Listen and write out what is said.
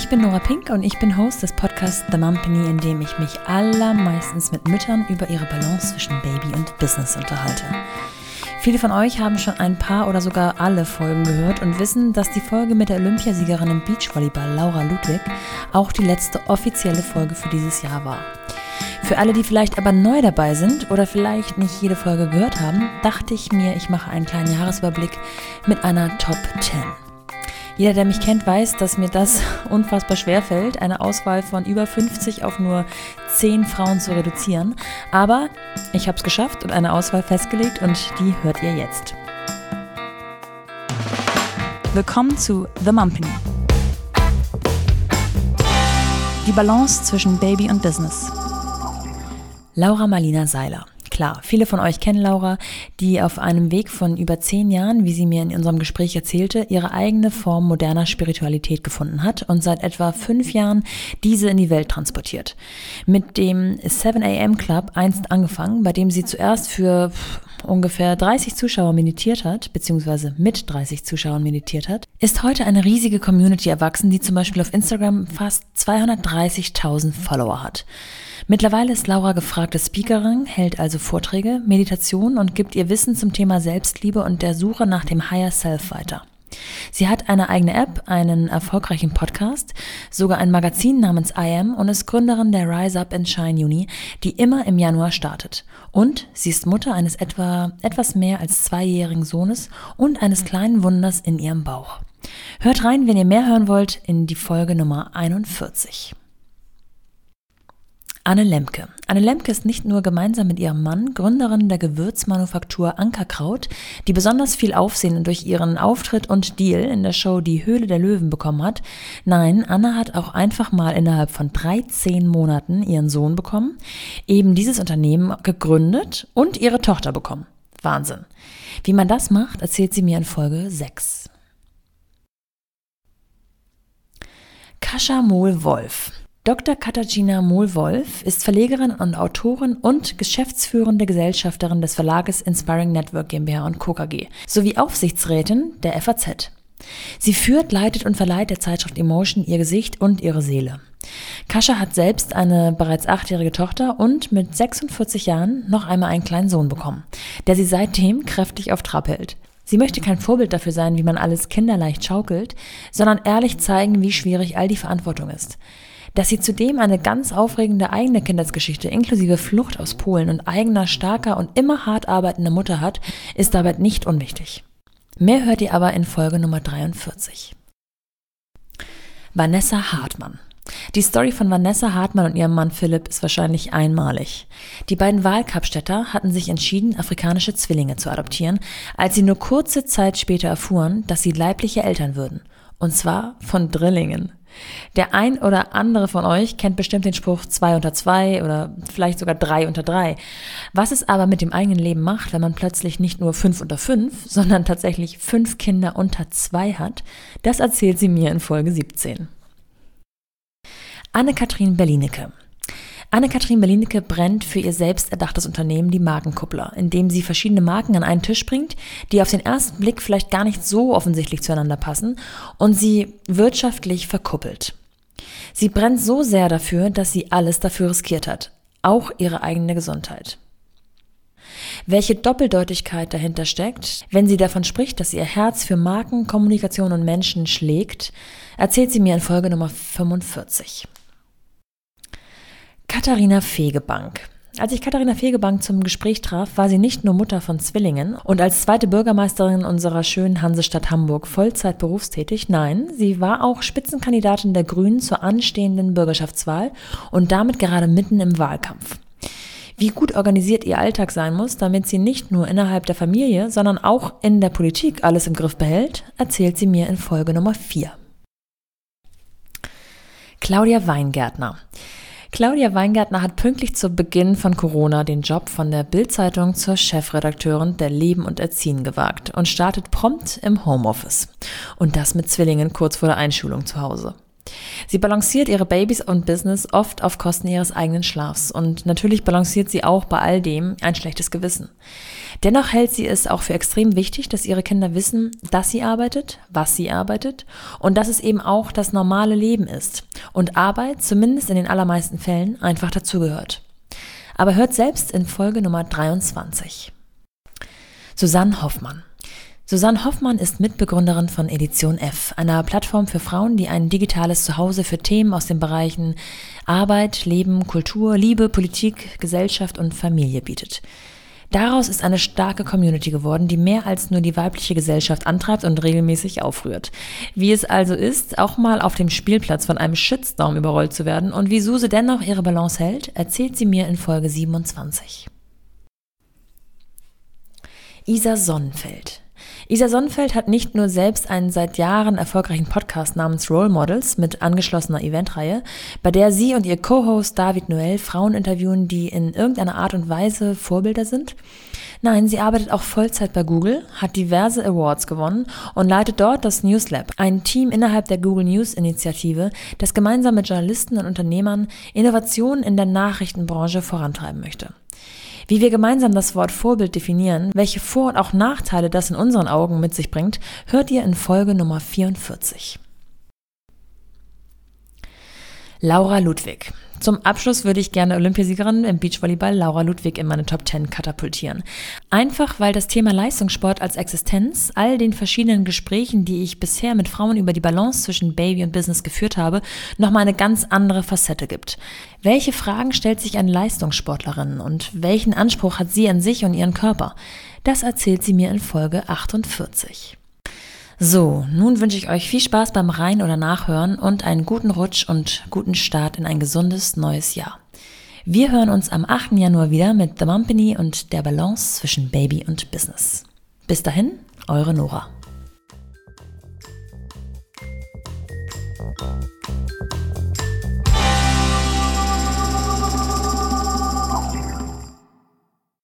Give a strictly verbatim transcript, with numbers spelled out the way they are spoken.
Ich bin Nora Pink und ich bin Host des Podcasts The Mumpany, in dem ich mich allermeistens mit Müttern über ihre Balance zwischen Baby und Business unterhalte. Viele von euch haben schon ein paar oder sogar alle Folgen gehört und wissen, dass die Folge mit der Olympiasiegerin im Beachvolleyball Laura Ludwig auch die letzte offizielle Folge für dieses Jahr war. Für alle, die vielleicht aber neu dabei sind oder vielleicht nicht jede Folge gehört haben, dachte ich mir, ich mache einen kleinen Jahresüberblick mit einer Top zehn. Jeder, der mich kennt, weiß, dass mir das unfassbar schwer fällt, eine Auswahl von über fünfzig auf nur zehn Frauen zu reduzieren. Aber ich habe es geschafft und eine Auswahl festgelegt und die hört ihr jetzt. Willkommen zu The Mumpany. Die Balance zwischen Baby und Business. Laura Marlina Seiler. Klar, viele von euch kennen Laura, die auf einem Weg von über zehn Jahren, wie sie mir in unserem Gespräch erzählte, ihre eigene Form moderner Spiritualität gefunden hat und seit etwa fünf Jahren diese in die Welt transportiert. Mit dem seven a.m. Club einst angefangen, bei dem sie zuerst für ungefähr dreißig Zuschauer meditiert hat, beziehungsweise mit dreißig Zuschauern meditiert hat, ist heute eine riesige Community erwachsen, die zum Beispiel auf Instagram fast zweihundertdreißigtausend Follower hat. Mittlerweile ist Laura gefragte Speakerin, hält also Vorträge, Meditationen und gibt ihr Wissen zum Thema Selbstliebe und der Suche nach dem Higher Self weiter. Sie hat eine eigene App, einen erfolgreichen Podcast, sogar ein Magazin namens I Am und ist Gründerin der Rise Up and Shine Uni, die immer im Januar startet. Und sie ist Mutter eines etwa etwas mehr als zweijährigen Sohnes und eines kleinen Wunders in ihrem Bauch. Hört rein, wenn ihr mehr hören wollt, in die Folge Nummer einundvierzig. Anne Lemke. Anne Lemke ist nicht nur gemeinsam mit ihrem Mann Gründerin der Gewürzmanufaktur Ankerkraut, die besonders viel Aufsehen durch ihren Auftritt und Deal in der Show Die Höhle der Löwen bekommen hat. Nein, Anne hat auch einfach mal innerhalb von dreizehn Monaten ihren Sohn bekommen, eben dieses Unternehmen gegründet und ihre Tochter bekommen. Wahnsinn. Wie man das macht, erzählt sie mir in Folge sechs. Kasia Mohl-Wolf. Doktor Katarzyna Mohl-Wolf ist Verlegerin und Autorin und geschäftsführende Gesellschafterin des Verlages Inspiring Network GmbH und Co. K G sowie Aufsichtsrätin der F A Z. Sie führt, leitet und verleiht der Zeitschrift Emotion ihr Gesicht und ihre Seele. Kasia hat selbst eine bereits achtjährige Tochter und mit sechsundvierzig Jahren noch einmal einen kleinen Sohn bekommen, der sie seitdem kräftig auf Trab hält. Sie möchte kein Vorbild dafür sein, wie man alles kinderleicht schaukelt, sondern ehrlich zeigen, wie schwierig all die Verantwortung ist. Dass sie zudem eine ganz aufregende eigene Kindheitsgeschichte inklusive Flucht aus Polen und eigener, starker und immer hart arbeitender Mutter hat, ist dabei nicht unwichtig. Mehr hört ihr aber in Folge Nummer dreiundvierzig. Vanessa Hartmann. Die Story von Vanessa Hartmann und ihrem Mann Philipp ist wahrscheinlich einmalig. Die beiden Wahlkapstädter hatten sich entschieden, afrikanische Zwillinge zu adoptieren, als sie nur kurze Zeit später erfuhren, dass sie leibliche Eltern würden. Und zwar von Drillingen. Der ein oder andere von euch kennt bestimmt den Spruch zwei unter zwei oder vielleicht sogar drei unter drei. Was es aber mit dem eigenen Leben macht, wenn man plötzlich nicht nur fünf unter fünf, sondern tatsächlich fünf Kinder unter zwei hat, das erzählt sie mir in Folge siebzehn. Anne-Kathrin Berlinecke. Anne-Kathrin Berlinecke brennt für ihr selbst erdachtes Unternehmen Die Markenkuppler, in dem sie verschiedene Marken an einen Tisch bringt, die auf den ersten Blick vielleicht gar nicht so offensichtlich zueinander passen und sie wirtschaftlich verkuppelt. Sie brennt so sehr dafür, dass sie alles dafür riskiert hat, auch ihre eigene Gesundheit. Welche Doppeldeutigkeit dahinter steckt, wenn sie davon spricht, dass ihr Herz für Marken, Kommunikation und Menschen schlägt, erzählt sie mir in Folge Nummer fünfundvierzig. Katharina Fegebank. Als ich Katharina Fegebank zum Gespräch traf, war sie nicht nur Mutter von Zwillingen und als zweite Bürgermeisterin unserer schönen Hansestadt Hamburg Vollzeit berufstätig. Nein, sie war auch Spitzenkandidatin der Grünen zur anstehenden Bürgerschaftswahl und damit gerade mitten im Wahlkampf. Wie gut organisiert ihr Alltag sein muss, damit sie nicht nur innerhalb der Familie, sondern auch in der Politik alles im Griff behält, erzählt sie mir in Folge Nummer vier. Claudia Weingärtner. Claudia Weingärtner hat pünktlich zu Beginn von Corona den Job von der Bild-Zeitung zur Chefredakteurin der Leben und Erziehen gewagt und startet prompt im Homeoffice. Und das mit Zwillingen kurz vor der Einschulung zu Hause. Sie balanciert ihre Babys und Business oft auf Kosten ihres eigenen Schlafs und natürlich balanciert sie auch bei all dem ein schlechtes Gewissen. Dennoch hält sie es auch für extrem wichtig, dass ihre Kinder wissen, dass sie arbeitet, was sie arbeitet und dass es eben auch das normale Leben ist und Arbeit, zumindest in den allermeisten Fällen, einfach dazugehört. Aber hört selbst in Folge Nummer dreiundzwanzig. Susanne Hoffmann. Susanne Hoffmann ist Mitbegründerin von Edition F, einer Plattform für Frauen, die ein digitales Zuhause für Themen aus den Bereichen Arbeit, Leben, Kultur, Liebe, Politik, Gesellschaft und Familie bietet. Daraus ist eine starke Community geworden, die mehr als nur die weibliche Gesellschaft antreibt und regelmäßig aufrührt. Wie es also ist, auch mal auf dem Spielplatz von einem Shitstorm überrollt zu werden und wie Suse dennoch ihre Balance hält, erzählt sie mir in Folge siebenundzwanzig. Isa Sonnenfeld. Isa Sonnenfeld hat nicht nur selbst einen seit Jahren erfolgreichen Podcast namens Role Models mit angeschlossener Eventreihe, bei der sie und ihr Co-Host David Noel Frauen interviewen, die in irgendeiner Art und Weise Vorbilder sind. Nein, sie arbeitet auch Vollzeit bei Google, hat diverse Awards gewonnen und leitet dort das News Lab, ein Team innerhalb der Google News Initiative, das gemeinsam mit Journalisten und Unternehmern Innovationen in der Nachrichtenbranche vorantreiben möchte. Wie wir gemeinsam das Wort Vorbild definieren, welche Vor- und auch Nachteile das in unseren Augen mit sich bringt, hört ihr in Folge Nummer vierundvierzig. Laura Ludwig. Zum Abschluss würde ich gerne Olympiasiegerin im Beachvolleyball Laura Ludwig in meine Top zehn katapultieren. Einfach, weil das Thema Leistungssport als Existenz all den verschiedenen Gesprächen, die ich bisher mit Frauen über die Balance zwischen Baby und Business geführt habe, nochmal eine ganz andere Facette gibt. Welche Fragen stellt sich eine Leistungssportlerin und welchen Anspruch hat sie an sich und ihren Körper? Das erzählt sie mir in Folge achtundvierzig. So, nun wünsche ich euch viel Spaß beim Rein- oder Nachhören und einen guten Rutsch und guten Start in ein gesundes neues Jahr. Wir hören uns am achten Januar wieder mit The Mumpany und der Balance zwischen Baby und Business. Bis dahin, eure Nora.